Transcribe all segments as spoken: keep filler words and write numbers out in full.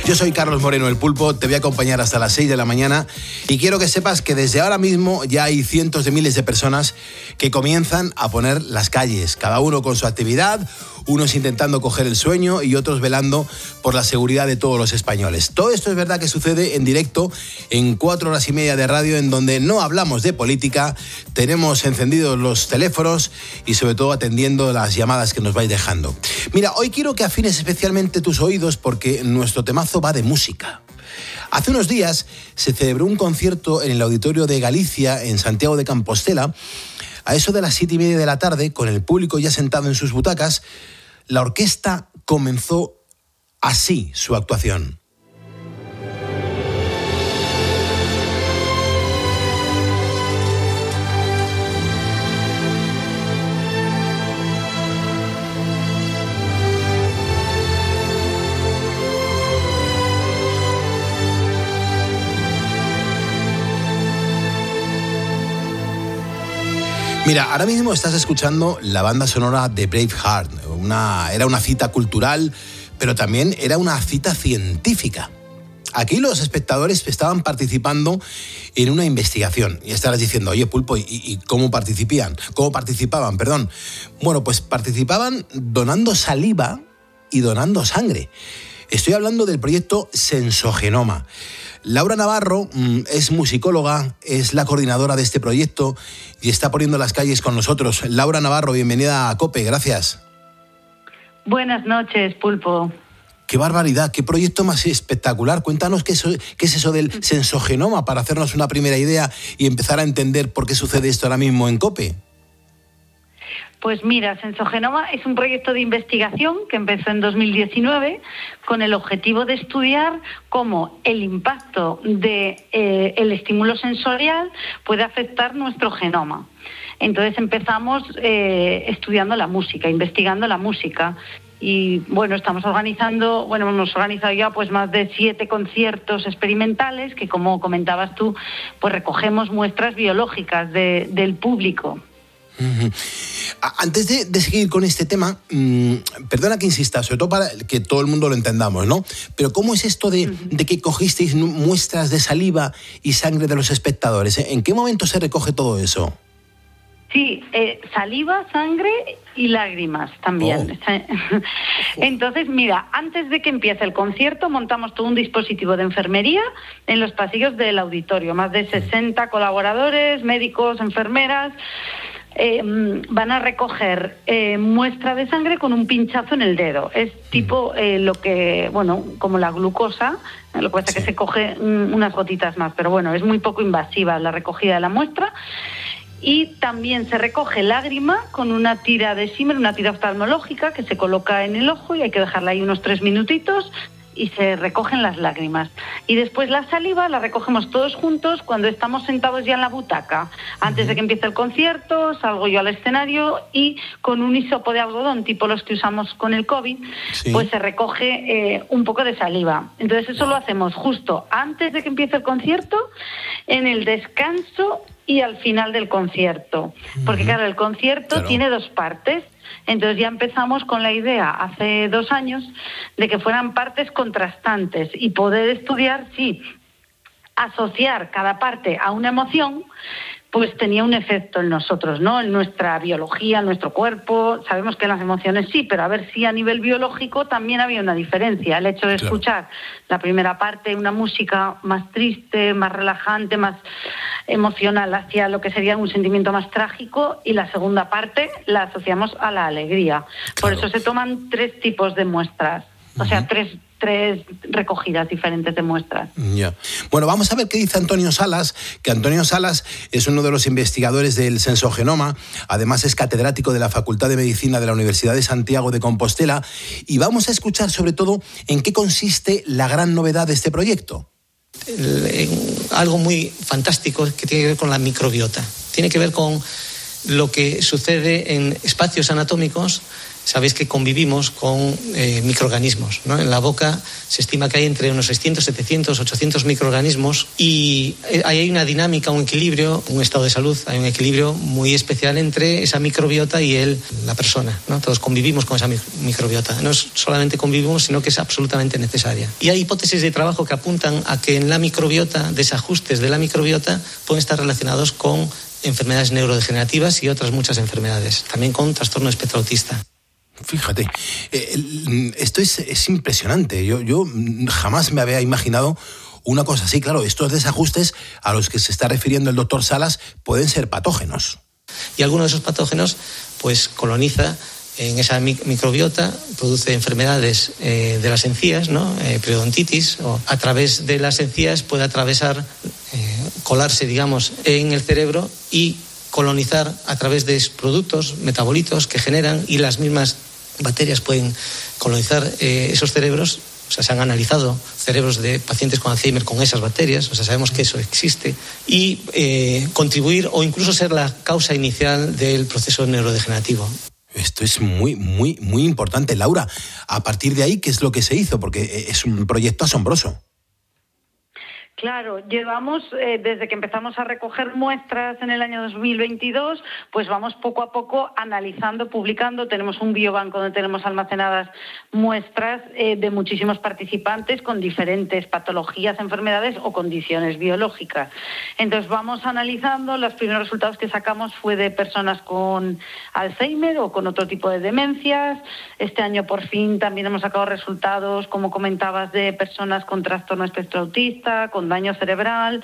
Yo soy Carlos Moreno, el Pulpo, te voy a acompañar hasta las seis de la mañana y quiero que sepas que desde ahora mismo ya hay cientos de miles de personas que comienzan a poner las calles, cada uno con su actividad, unos intentando coger el sueño y otros velando por la seguridad de todos los españoles. Todo esto es verdad que sucede en directo en cuatro horas y media de radio en donde no hablamos de política, tenemos encendidos los teléfonos y sobre todo atendiendo las llamadas que nos vais dejando. Mira, hoy quiero que afines especialmente tus oídos porque nuestro temazo va de música. Hace unos días se celebró un concierto en el Auditorio de Galicia, en Santiago de Compostela. A eso de las siete y media de la tarde, con el público ya sentado en sus butacas, la orquesta comenzó así su actuación. Mira, ahora mismo estás escuchando la banda sonora de Braveheart. Una, era una cita cultural, pero también era una cita científica. Aquí los espectadores estaban participando en una investigación. Y estarás diciendo, oye, Pulpo, ¿y, y cómo participaban? ¿Cómo participaban? Perdón. Bueno, pues participaban donando saliva y donando sangre. Estoy hablando del proyecto Sensogenoma. Laura Navarro mmm, es musicóloga, es la coordinadora de este proyecto y está poniendo las calles con nosotros. Laura Navarro, bienvenida a COPE, gracias. Buenas noches, Pulpo. ¡Qué barbaridad! ¡Qué proyecto más espectacular! Cuéntanos qué, eso, qué es eso del sensogenoma para hacernos una primera idea y empezar a entender por qué sucede esto ahora mismo en COPE. Pues mira, Sensogenoma es un proyecto de investigación que empezó en dos mil diecinueve con el objetivo de estudiar cómo el impacto del de, eh, el estímulo sensorial puede afectar nuestro genoma. Entonces empezamos eh, estudiando la música, investigando la música. Y bueno, estamos organizando, bueno, hemos organizado ya pues más de siete conciertos experimentales que, como comentabas tú, pues recogemos muestras biológicas de, del público. Uh-huh. Antes de, de seguir con este tema, mmm, perdona que insista, sobre todo para que todo el mundo lo entendamos, ¿no? Pero ¿cómo es esto de, uh-huh. de que cogisteis muestras de saliva y sangre de los espectadores? ¿En qué momento se recoge todo eso? Sí, eh, saliva, sangre y lágrimas también. Oh. Entonces, mira, antes de que empiece el concierto montamos todo un dispositivo de enfermería en los pasillos del auditorio. Más de sesenta colaboradores, médicos, enfermeras. Eh, van a recoger eh, muestra de sangre con un pinchazo en el dedo. Es tipo eh, lo que, bueno, como la glucosa, lo que pasa es sí. que se coge mm, unas gotitas más, pero bueno, es muy poco invasiva la recogida de la muestra. Y también se recoge lágrima con una tira de Zimmer, una tira oftalmológica que se coloca en el ojo y hay que dejarla ahí unos tres minutitos y se recogen las lágrimas. Y después la saliva la recogemos todos juntos cuando estamos sentados ya en la butaca. Antes de que empiece el concierto, salgo yo al escenario y con un hisopo de algodón, tipo los que usamos con el COVID, sí. pues se recoge eh, un poco de saliva. Entonces eso lo hacemos justo antes de que empiece el concierto, en el descanso y al final del concierto. Porque claro, el concierto claro. tiene dos partes. Entonces ya empezamos con la idea hace dos años de que fueran partes contrastantes y poder estudiar si asociar cada parte a una emoción pues tenía un efecto en nosotros, ¿no? En nuestra biología, en nuestro cuerpo. Sabemos que en las emociones sí, pero a ver si a nivel biológico también había una diferencia. El hecho de claro. escuchar la primera parte, una música más triste, más relajante, más emocional hacia lo que sería un sentimiento más trágico, y la segunda parte la asociamos a la alegría. Claro. Por eso se toman tres tipos de muestras, o uh-huh. sea, tres tres recogidas diferentes de muestras. Yeah. Bueno, vamos a ver qué dice Antonio Salas, que Antonio Salas es uno de los investigadores del Sensogenoma, además es catedrático de la Facultad de Medicina de la Universidad de Santiago de Compostela, y vamos a escuchar sobre todo en qué consiste la gran novedad de este proyecto. Algo muy fantástico que tiene que ver con la microbiota, tiene que ver con lo que sucede en espacios anatómicos sabéis que convivimos con eh, microorganismos, ¿no? En la boca se estima que hay entre unos seiscientos, setecientos, ochocientos microorganismos y ahí hay una dinámica, un equilibrio, un estado de salud, hay un equilibrio muy especial entre esa microbiota y el, la persona, ¿no? Todos convivimos con esa microbiota. No es solamente convivimos, sino que es absolutamente necesaria. Y hay hipótesis de trabajo que apuntan a que en la microbiota, desajustes de la microbiota pueden estar relacionados con enfermedades neurodegenerativas y otras muchas enfermedades, también con trastorno espectro autista. Fíjate, eh, esto es, es impresionante. Yo, yo jamás me había imaginado una cosa así. Claro, estos desajustes a los que se está refiriendo el doctor Salas pueden ser patógenos. Y alguno de esos patógenos pues coloniza en esa microbiota, produce enfermedades eh, de las encías, ¿no? Eh, periodontitis, o a través de las encías puede atravesar, eh, colarse, digamos, en el cerebro y colonizar a través de productos, metabolitos que generan, y las mismas bacterias pueden colonizar eh, esos cerebros. O sea, se han analizado cerebros de pacientes con Alzheimer con esas bacterias, o sea, sabemos que eso existe, y eh, contribuir o incluso ser la causa inicial del proceso neurodegenerativo. Esto es muy, muy, muy importante. Laura, a partir de ahí, ¿qué es lo que se hizo? Porque es un proyecto asombroso. Claro, llevamos, eh, desde que empezamos a recoger muestras en el año dos mil veintidós, pues vamos poco a poco analizando, publicando. Tenemos un biobanco donde tenemos almacenadas muestras eh, de muchísimos participantes con diferentes patologías, enfermedades o condiciones biológicas. Entonces vamos analizando. Los primeros resultados que sacamos fue de personas con Alzheimer o con otro tipo de demencias. Este año por fin también hemos sacado resultados, como comentabas, de personas con trastorno espectro autista, con daño cerebral,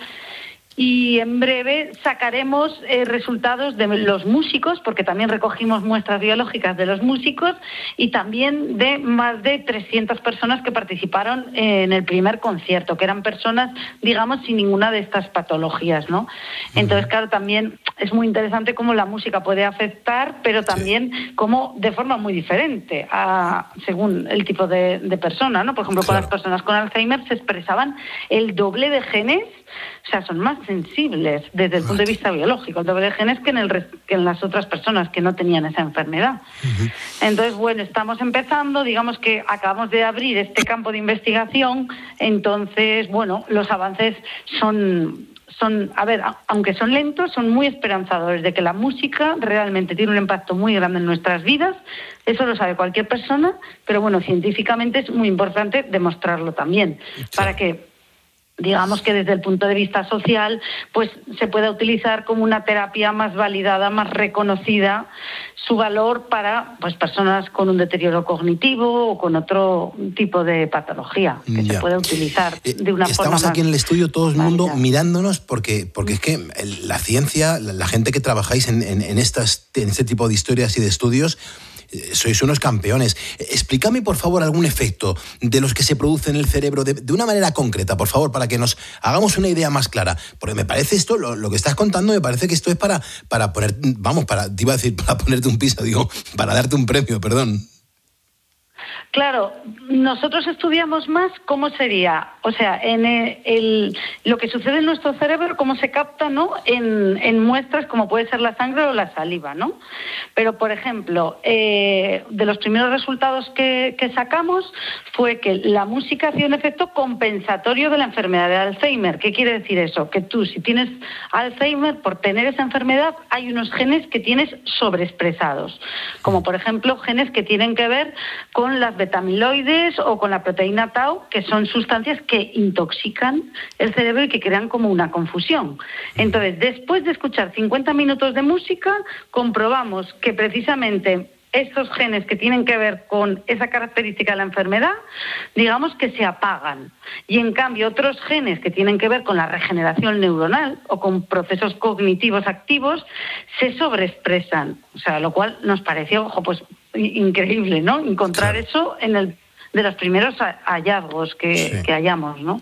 y en breve sacaremos eh, resultados de los músicos, porque también recogimos muestras biológicas de los músicos, y también de más de trescientas personas que participaron en el primer concierto, que eran personas, digamos, sin ninguna de estas patologías, ¿no? Entonces, claro, también es muy interesante cómo la música puede afectar, pero también cómo de forma muy diferente, a, según el tipo de, de persona, ¿no? Por ejemplo, claro, con las personas con Alzheimer se expresaban el doble de genes. O sea, son más sensibles desde el punto de vista biológico, el doble de genes que en, el, que en las otras personas que no tenían esa enfermedad. Uh-huh. Entonces, bueno, estamos empezando, digamos que acabamos de abrir este campo de investigación, entonces, bueno, los avances son... son, a ver, aunque son lentos, son muy esperanzadores de que la música realmente tiene un impacto muy grande en nuestras vidas. Eso lo sabe cualquier persona, pero bueno, científicamente es muy importante demostrarlo también, sí, para que, digamos que desde el punto de vista social, pues se pueda utilizar como una terapia más validada, más reconocida, su valor para pues personas con un deterioro cognitivo o con otro tipo de patología, que ya se puede utilizar de una eh, forma más. Estamos aquí en el estudio todo el mundo mirándonos porque, porque es que la ciencia, la gente que trabajáis en, en, en, estas, en este tipo de historias y de estudios, sois unos campeones. Explícame, por favor, algún efecto de los que se produce en el cerebro de, de una manera concreta, por favor, para que nos hagamos una idea más clara. Porque me parece esto, lo, lo que estás contando, me parece que esto es para, para poner, vamos, para, te iba a decir, para ponerte un piso, digo, para darte un premio, perdón. Claro, nosotros estudiamos más cómo sería, o sea, en el, el, lo que sucede en nuestro cerebro, cómo se capta, ¿no? En, en muestras como puede ser la sangre o la saliva, ¿no? Pero, por ejemplo, eh, de los primeros resultados que, que sacamos fue que la música hacía un efecto compensatorio de la enfermedad de Alzheimer. ¿Qué quiere decir eso? Que tú, si tienes Alzheimer, por tener esa enfermedad, hay unos genes que tienes sobreexpresados, como por ejemplo genes que tienen que ver con las betamiloides o con la proteína tau, que son sustancias que intoxican el cerebro y que crean como una confusión. Entonces, después de escuchar cincuenta minutos de música, comprobamos que precisamente estos genes que tienen que ver con esa característica de la enfermedad, digamos que se apagan. Y en cambio, otros genes que tienen que ver con la regeneración neuronal o con procesos cognitivos activos, se sobreexpresan. O sea, lo cual nos pareció, ojo, pues increíble, ¿no? Encontrar claro. eso en el de los primeros hallazgos que, sí. que hallamos, ¿no?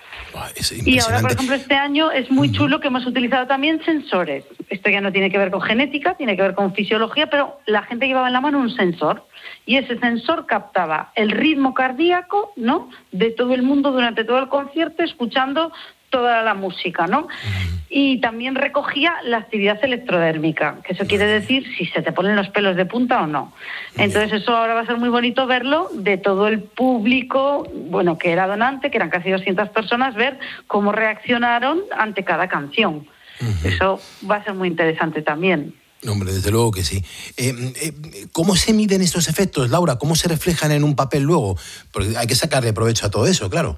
Y ahora, por ejemplo, este año es muy uh-huh. chulo que hemos utilizado también sensores. Esto ya no tiene que ver con genética, tiene que ver con fisiología, pero la gente llevaba en la mano un sensor y ese sensor captaba el ritmo cardíaco, ¿no?, de todo el mundo durante todo el concierto, escuchando toda la música, ¿no? Y también recogía la actividad electrodérmica, que eso quiere decir si se te ponen los pelos de punta o no. Entonces eso ahora va a ser muy bonito verlo de todo el público, bueno, que era donante, que eran casi doscientas personas, ver cómo reaccionaron ante cada canción. Uh-huh. Eso va a ser muy interesante también. Hombre, desde luego que sí. Eh, eh, ¿Cómo se miden estos efectos, Laura? ¿Cómo se reflejan en un papel luego? Porque hay que sacarle provecho a todo eso, claro.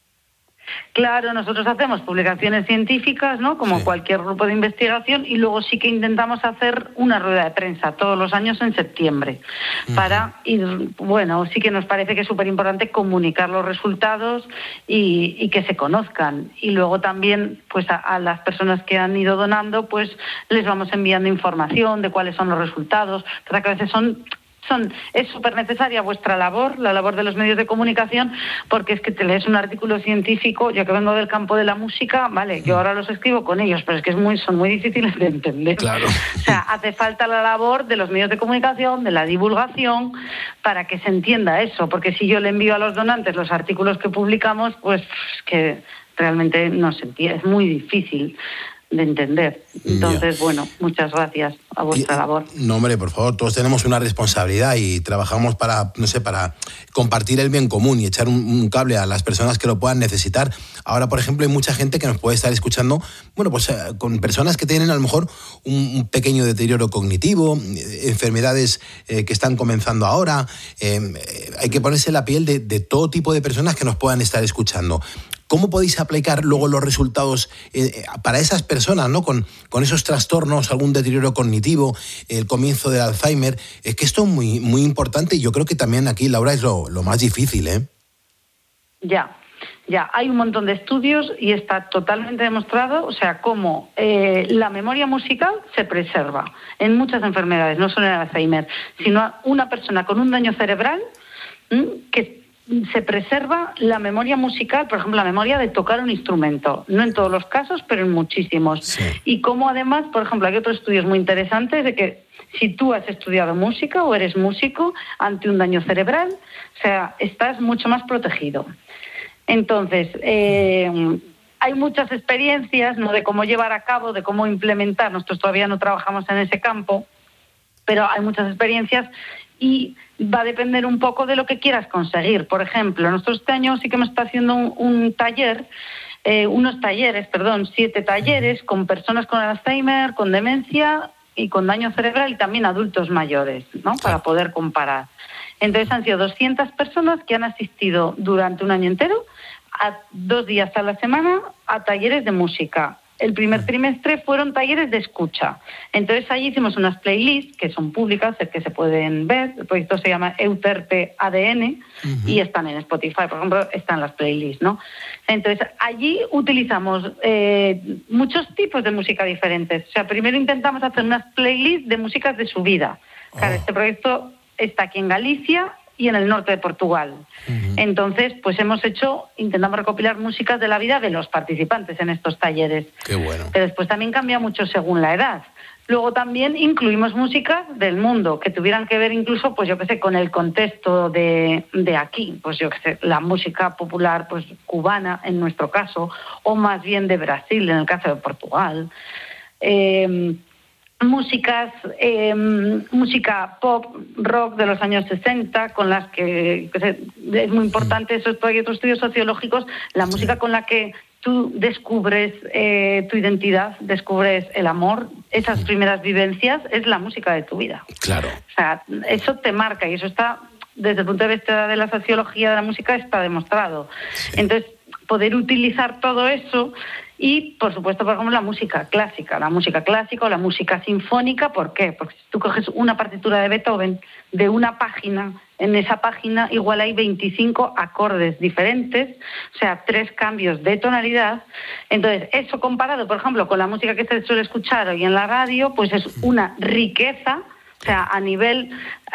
Claro, nosotros hacemos publicaciones científicas, ¿no? Como sí. cualquier grupo de investigación, y luego sí que intentamos hacer una rueda de prensa todos los años en septiembre uh-huh. para ir, bueno, sí que nos parece que es súper importante comunicar los resultados y, y que se conozcan. Y luego también, pues a, a las personas que han ido donando, pues les vamos enviando información de cuáles son los resultados, para que a veces son... Son, es súper necesaria vuestra labor, la labor de los medios de comunicación, porque es que te lees un artículo científico, yo que vengo del campo de la música, vale, yo ahora los escribo con ellos, pero es que es muy, son muy difíciles de entender. Claro. O sea, hace falta la labor de los medios de comunicación, de la divulgación, para que se entienda eso, porque si yo le envío a los donantes los artículos que publicamos, pues es que realmente no se entiende, es muy difícil de entender. Entonces, yeah. bueno, muchas gracias a vuestra y, labor. No, hombre, por favor, todos tenemos una responsabilidad y trabajamos para, no sé, para compartir el bien común y echar un, un cable a las personas que lo puedan necesitar. Ahora, por ejemplo, hay mucha gente que nos puede estar escuchando, bueno, pues eh, con personas que tienen a lo mejor un, un pequeño deterioro cognitivo, eh, enfermedades eh, que están comenzando ahora. Eh, eh, hay que ponerse la piel de, de todo tipo de personas que nos puedan estar escuchando. ¿Cómo podéis aplicar luego los resultados eh, para esas personas, ¿no? Con, con esos trastornos, algún deterioro cognitivo, el comienzo del Alzheimer? Es que esto es muy, muy importante y yo creo que también aquí, Laura, es lo, lo más difícil, ¿eh? Ya, ya. Hay un montón de estudios y está totalmente demostrado, o sea, cómo eh, la memoria musical se preserva en muchas enfermedades, no solo en el Alzheimer, sino una persona con un daño cerebral ¿m? que se preserva la memoria musical, por ejemplo, la memoria de tocar un instrumento. No en todos los casos, pero en muchísimos. Sí. Y como además, por ejemplo, hay otros estudios muy interesantes de que si tú has estudiado música o eres músico ante un daño cerebral, o sea, estás mucho más protegido. Entonces, eh, hay muchas experiencias, ¿no?, de cómo llevar a cabo, de cómo implementar. Nosotros todavía no trabajamos en ese campo, pero hay muchas experiencias y va a depender un poco de lo que quieras conseguir. Por ejemplo, nosotros este año sí que hemos estado haciendo un, un taller, eh, unos talleres, perdón, siete talleres con personas con Alzheimer, con demencia y con daño cerebral y también adultos mayores, ¿no? Para poder comparar. Entonces han sido doscientas personas que han asistido durante un año entero, a dos días a la semana, a talleres de música. El primer trimestre fueron talleres de escucha. Entonces allí hicimos unas playlists que son públicas, que se pueden ver. El proyecto se llama Euterpe A D N uh-huh. y están en Spotify, por ejemplo, están las playlists, ¿no? Entonces allí utilizamos eh, muchos tipos de música diferentes. O sea, primero intentamos hacer unas playlists de músicas de su vida. Oh. Claro, este proyecto está aquí en Galicia y en el norte de Portugal. Uh-huh. Entonces, pues hemos hecho, intentamos recopilar músicas de la vida de los participantes en estos talleres. Qué bueno. Pero después también cambia mucho según la edad. Luego también incluimos músicas del mundo, que tuvieran que ver incluso, pues yo qué sé, con el contexto de, de aquí. Pues yo qué sé, la música popular pues cubana, en nuestro caso, o más bien de Brasil, en el caso de Portugal. Eh... músicas, eh, música pop, rock de los años sesenta, con las que, que es muy importante, eso hay otros estudios sociológicos, la música con la que tú descubres eh, tu identidad, descubres el amor, esas primeras vivencias, es la música de tu vida. Claro. O sea, eso te marca y eso está, desde el punto de vista de la sociología de la música, está demostrado. Sí. Entonces, poder utilizar todo eso. Y, por supuesto, por ejemplo, la música clásica, la música clásica o la música sinfónica. ¿Por qué? Porque si tú coges una partitura de Beethoven de una página, en esa página igual hay veinticinco acordes diferentes, o sea, tres cambios de tonalidad. Entonces, eso comparado, por ejemplo, con la música que se suele escuchar hoy en la radio, pues es una riqueza. O sea, a nivel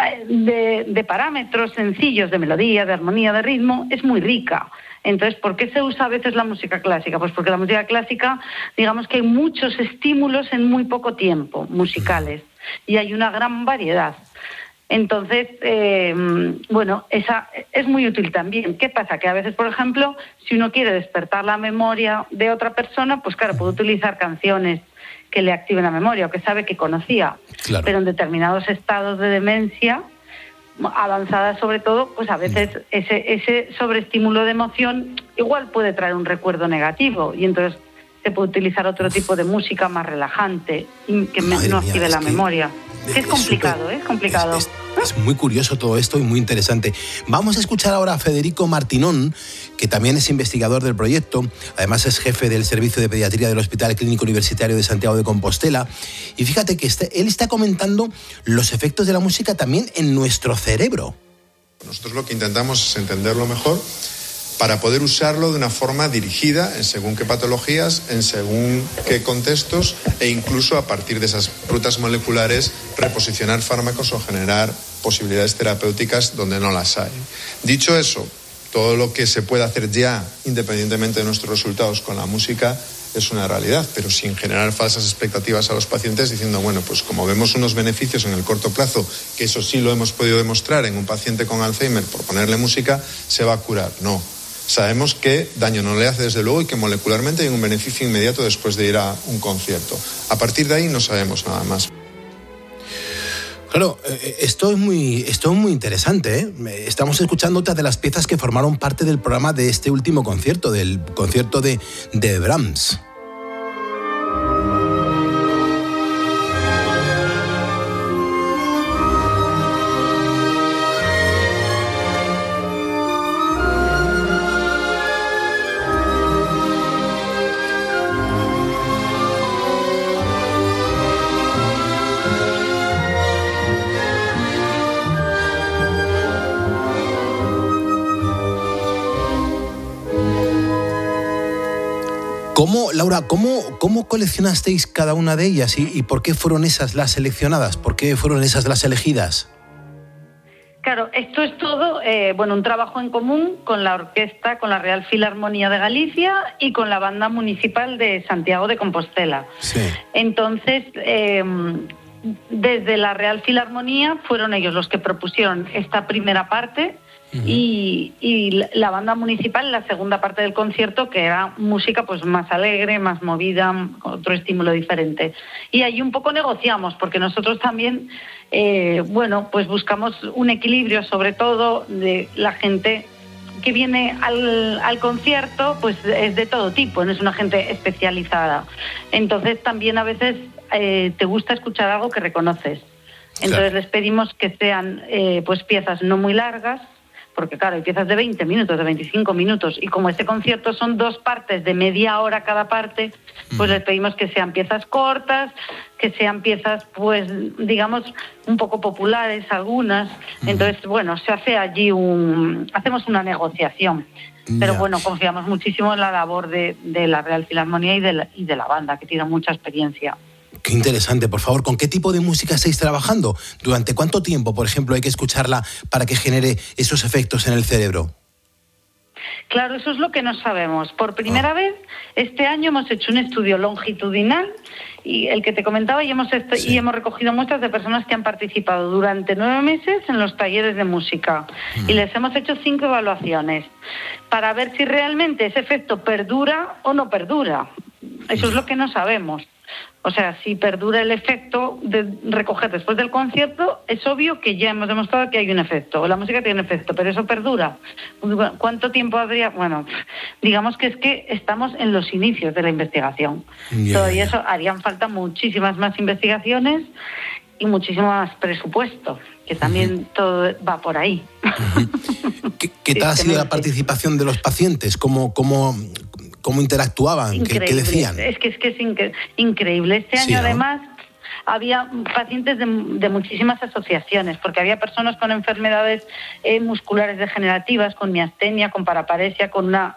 de, de parámetros sencillos, de melodía, de armonía, de ritmo, es muy rica. Entonces, ¿por qué se usa a veces la música clásica? Pues porque la música clásica, digamos que hay muchos estímulos en muy poco tiempo, musicales, y hay una gran variedad. Entonces, eh, bueno, esa es muy útil también. ¿Qué pasa? Que a veces, por ejemplo, si uno quiere despertar la memoria de otra persona, pues claro, puede utilizar canciones que le activen la memoria o que sabe que conocía. Claro. Pero en determinados estados de demencia avanzada, sobre todo, pues a veces ese, ese sobreestímulo de emoción igual puede traer un recuerdo negativo, y entonces se puede utilizar otro tipo de música más relajante que Madre no active mía, la memoria. Es, es complicado, super, ¿eh? Es complicado. Es, es, es muy curioso todo esto y muy interesante. Vamos a escuchar ahora a Federico Martinón, que también es investigador del proyecto, además es jefe del Servicio de Pediatría del Hospital Clínico Universitario de Santiago de Compostela. Y fíjate que este, él está comentando los efectos de la música también en nuestro cerebro. Nosotros lo que intentamos es entenderlo mejor para poder usarlo de una forma dirigida en según qué patologías, en según qué contextos, e incluso a partir de esas rutas moleculares reposicionar fármacos o generar posibilidades terapéuticas donde no las hay. Dicho eso, todo lo que se puede hacer ya, independientemente de nuestros resultados con la música, es una realidad, pero sin generar falsas expectativas a los pacientes diciendo, bueno, pues como vemos unos beneficios en el corto plazo, que eso sí lo hemos podido demostrar en un paciente con Alzheimer, por ponerle música, se va a curar. No. Sabemos que daño no le hace, desde luego, y que molecularmente hay un beneficio inmediato después de ir a un concierto. A partir de ahí no sabemos nada más. Claro, esto es muy, esto es muy interesante, ¿eh? Estamos escuchando otras de las piezas que formaron parte del programa de este último concierto, del concierto de, de Brahms. ¿Cómo, Laura, cómo, cómo coleccionasteis cada una de ellas y, y por qué fueron esas las seleccionadas? ¿Por qué fueron esas las elegidas? Claro, esto es todo eh, bueno, un trabajo en común con la orquesta, con la Real Filarmonía de Galicia y con la Banda Municipal de Santiago de Compostela. Sí. Entonces, eh, desde la Real Filarmonía fueron ellos los que propusieron esta primera parte. Uh-huh. Y, y la banda municipal, la segunda parte del concierto, que era música pues más alegre, más movida, otro estímulo diferente. Y ahí un poco negociamos, porque nosotros también, eh, bueno, pues buscamos un equilibrio, sobre todo de la gente que viene al, al concierto, pues es de todo tipo, no es una gente especializada. Entonces también a veces eh, te gusta escuchar algo que reconoces. Entonces claro. Les pedimos que sean eh, pues piezas no muy largas, porque claro, hay piezas de veinte minutos, de veinticinco minutos, y como este concierto son dos partes de media hora cada parte, pues les pedimos que sean piezas cortas, que sean piezas, pues, digamos, un poco populares algunas. Entonces, bueno, se hace allí un... hacemos una negociación. Pero bueno, confiamos muchísimo en la labor de, de la Real Filarmonía y de la, y de la banda, que tiene mucha experiencia. Qué interesante, por favor, ¿con qué tipo de música estáis trabajando? ¿Durante cuánto tiempo, por ejemplo, hay que escucharla para que genere esos efectos en el cerebro? Claro, eso es lo que no sabemos. Por primera oh. vez, este año hemos hecho un estudio longitudinal, y el que te comentaba, y hemos, est- sí. y hemos recogido muestras de personas que han participado durante nueve meses en los talleres de música. Mm. Y les hemos hecho cinco evaluaciones para ver si realmente ese efecto perdura o no perdura. Eso mm. es lo que no sabemos. O sea, si perdura el efecto de recoger después del concierto, es obvio que ya hemos demostrado que hay un efecto. La música tiene un efecto, pero eso perdura. ¿Cuánto tiempo habría? Bueno, digamos que es que estamos en los inicios de la investigación. Yeah, Todavía yeah. eso harían falta muchísimas más investigaciones y muchísimo más presupuesto, que también uh-huh. todo va por ahí. Uh-huh. ¿Qué, qué tal ha sido la participación de los pacientes? ¿Cómo, cómo, cómo interactuaban? ¿Qué, ¿Qué decían? Es que es, que es incre- increíble. Este año, sí, ¿no? Además, había pacientes de, de muchísimas asociaciones, porque había personas con enfermedades eh, musculares degenerativas, con miastenia, con paraparesia, con una...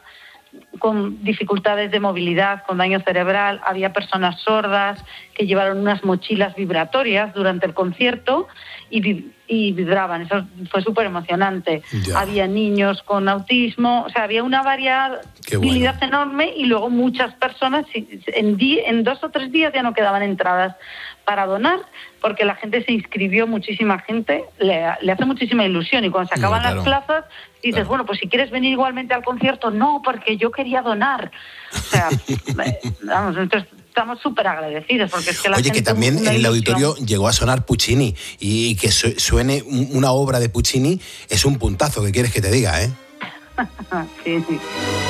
con dificultades de movilidad, con daño cerebral. Había personas sordas que llevaron unas mochilas vibratorias durante el concierto y, y vibraban. Eso fue súper emocionante. Ya. Había niños con autismo, o sea, había una variabilidad bueno. enorme, y luego muchas personas, en, di, en dos o tres días ya no quedaban entradas para donar, porque la gente se inscribió, muchísima gente, le, le hace muchísima ilusión, y cuando se acaban no, claro. las plazas, dices, claro. bueno, pues si quieres venir igualmente al concierto, no, porque yo quería donar. O sea, vamos, entonces estamos súper agradecidos, porque es que la Oye, gente... que también en el ilusión. auditorio llegó a sonar Puccini, y que suene una obra de Puccini es un puntazo, ¿qué quieres que te diga, eh? sí, sí.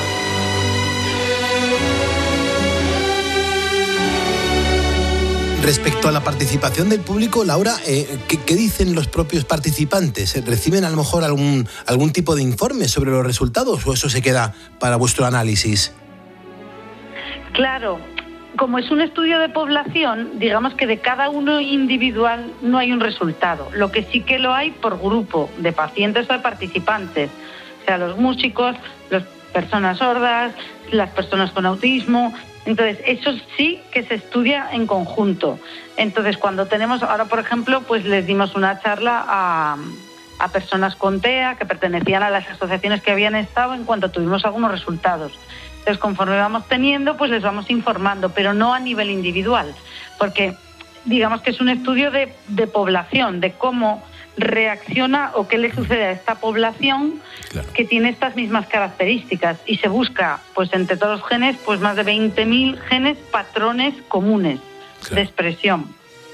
Respecto a la participación del público, Laura, eh, ¿qué, ¿qué dicen los propios participantes? ¿Reciben a lo mejor algún, algún tipo de informe sobre los resultados, o eso se queda para vuestro análisis? Claro, como es un estudio de población, digamos que de cada uno individual no hay un resultado. Lo que sí que lo hay por grupo de pacientes o de participantes. O sea, los músicos, las personas sordas, las personas con autismo. Entonces, eso sí que se estudia en conjunto. Entonces, cuando tenemos, ahora por ejemplo, pues les dimos una charla a, a personas con T E A que pertenecían a las asociaciones que habían estado en cuanto tuvimos algunos resultados. Entonces, conforme vamos teniendo, pues les vamos informando, pero no a nivel individual, porque digamos que es un estudio de, de población, de cómo reacciona o qué le sucede a esta población, claro, que tiene estas mismas características, y se busca, pues entre todos los genes, pues más de veinte mil genes, patrones comunes, claro, de expresión.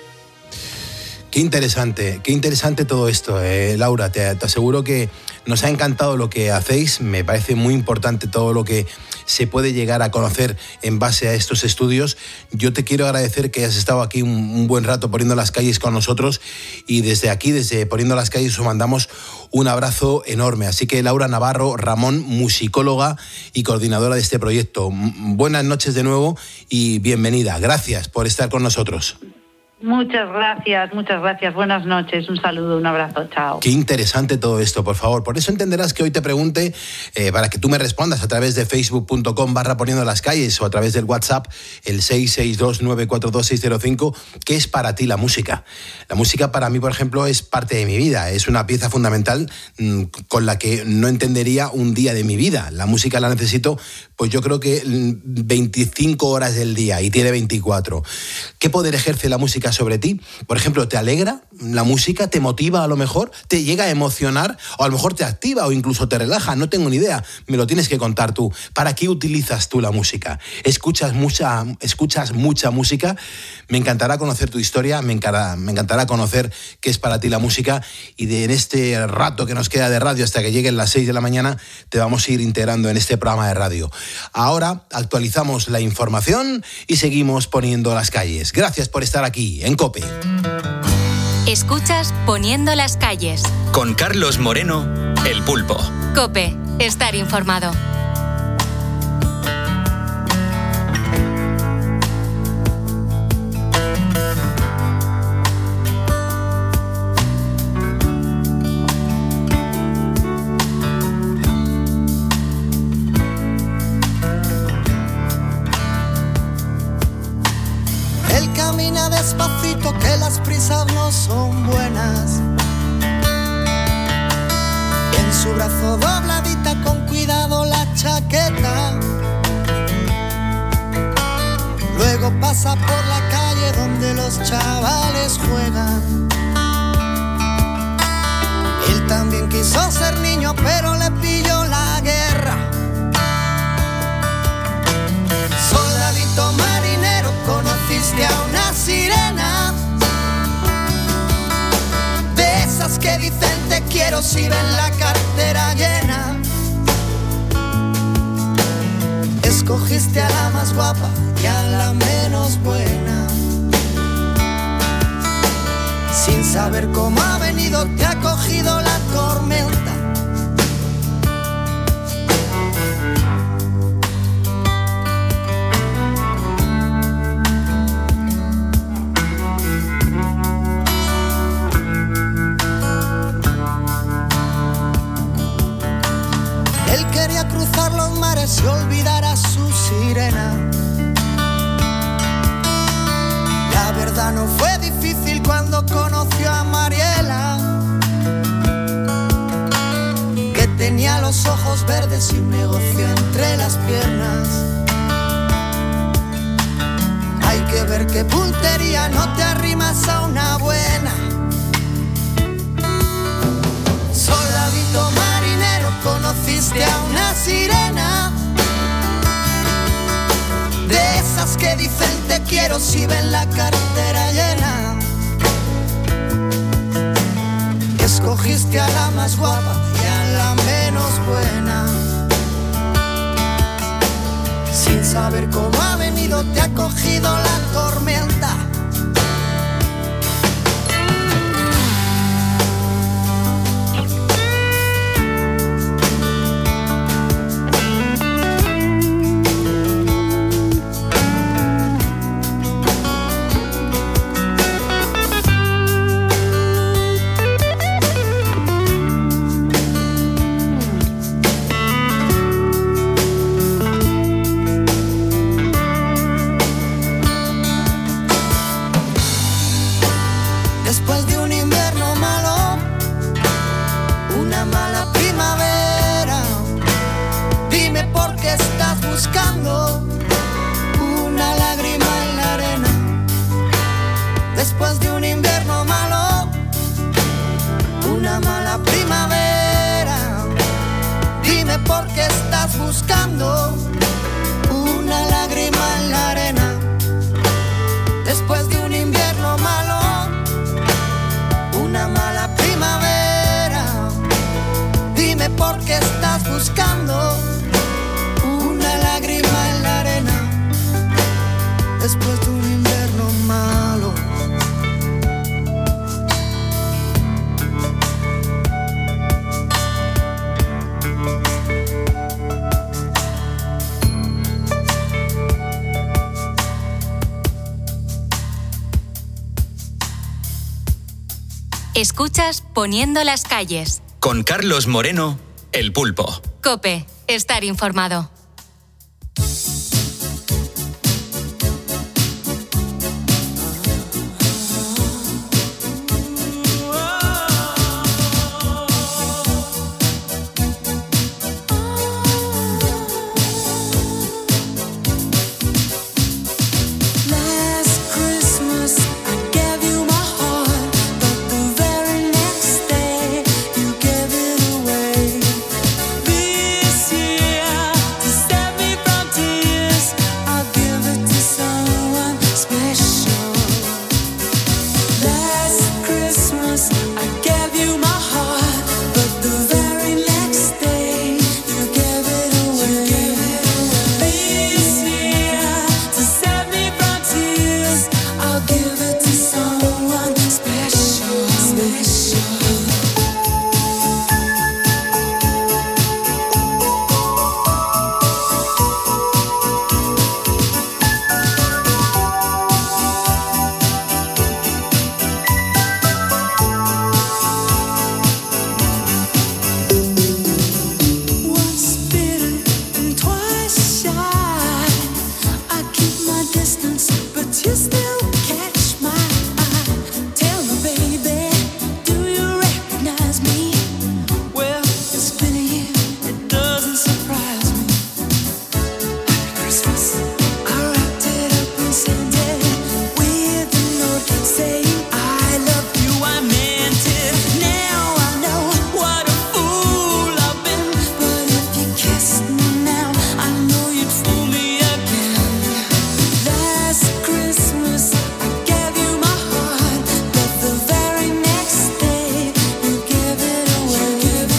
Qué interesante, qué interesante todo esto, eh, Laura. Te, te aseguro que nos ha encantado lo que hacéis. Me parece muy importante todo lo que se puede llegar a conocer en base a estos estudios. Yo te quiero agradecer que hayas estado aquí un, un buen rato Poniendo las Calles con nosotros, y desde aquí, desde Poniendo las Calles, os mandamos un abrazo enorme. Así que Laura Navarro Ramón, musicóloga y coordinadora de este proyecto, buenas noches de nuevo y bienvenida. Gracias por estar con nosotros. Muchas gracias, muchas gracias. Buenas noches, un saludo, un abrazo, chao. Qué interesante todo esto, por favor. Por eso entenderás que hoy te pregunte, eh, para que tú me respondas a través de facebook punto com barra Poniendo las Calles o a través del WhatsApp, el seis seis dos nueve cuatro dos seis cero cinco, ¿qué es para ti la música? La música para mí, por ejemplo, es parte de mi vida. Es una pieza fundamental mmm, con la que no entendería un día de mi vida. La música la necesito, pues yo creo que veinticinco horas del día, y tiene veinticuatro. ¿Qué poder ejerce la música sobre ti? Por ejemplo, ¿te alegra la música? ¿Te motiva a lo mejor? ¿Te llega a emocionar? O a lo mejor te activa o incluso te relaja. No tengo ni idea. Me lo tienes que contar tú. ¿Para qué utilizas tú la música? ¿Escuchas mucha, escuchas mucha música? Me encantará conocer tu historia, me encantará, me encantará conocer qué es para ti la música, y de, en este rato que nos queda de radio hasta que lleguen las seis de la mañana te vamos a ir integrando en este programa de radio. Ahora actualizamos la información y seguimos Poniendo las Calles. Gracias por estar aquí en COPE. Escuchas Poniendo las Calles con Carlos Moreno, El Pulpo. COPE, estar informado. Despacito, que las prisas no son buenas. En su brazo dobladita con cuidado la chaqueta. Luego pasa por la calle donde los chavales juegan. Él también quiso ser niño, pero le pilló la guerra. Soldadito marinero, conociste a una sirena, de esas que dicen te quiero si ven la cartera llena. Escogiste a la más guapa y a la menos buena. Sin saber cómo ha venido te ha cogido la tormenta. Cruzar los mares y olvidar a su sirena. La verdad no fue difícil cuando conoció a Mariela. tenía los ojos verdes y un negocio entre las piernas. Hay que ver qué puntería, no te arrimas a una buena. Soldadito marinero, conociste a una sirena, de esas que dicen te quiero si ven la cartera llena. Escogiste a la más guapa y a la menos buena. Sin saber cómo ha venido te ha cogido la tormenta. Una lágrima en la arena. Después de un invierno malo, una mala primavera. Dime por qué estás buscando una lágrima en la arena. Después de un invierno malo, una mala primavera. Dime por qué estás buscando una lágrima en la arena. Después de un invierno malo. Escuchas Poniendo las calles. Con Carlos Moreno, El Pulpo. COPE, estar informado.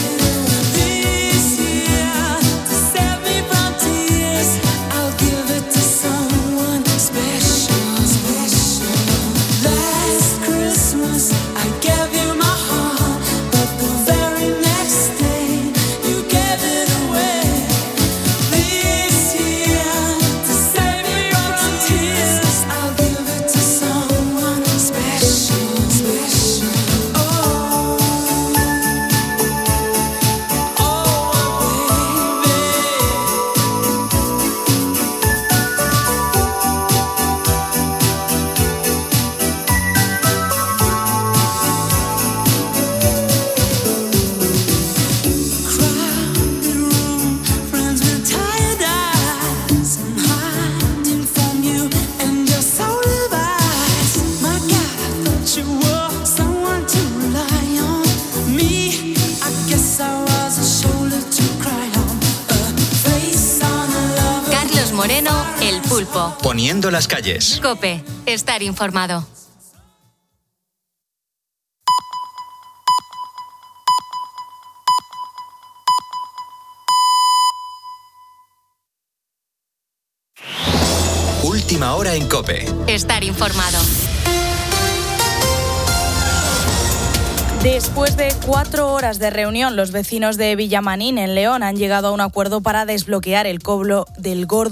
Give it Moreno, El Pulpo. Poniendo las calles. COPE. Estar informado. Última hora en COPE. Estar informado. Después de cuatro horas de reunión, los vecinos de Villamanín, en León, han llegado a un acuerdo para desbloquear el cobro del gordo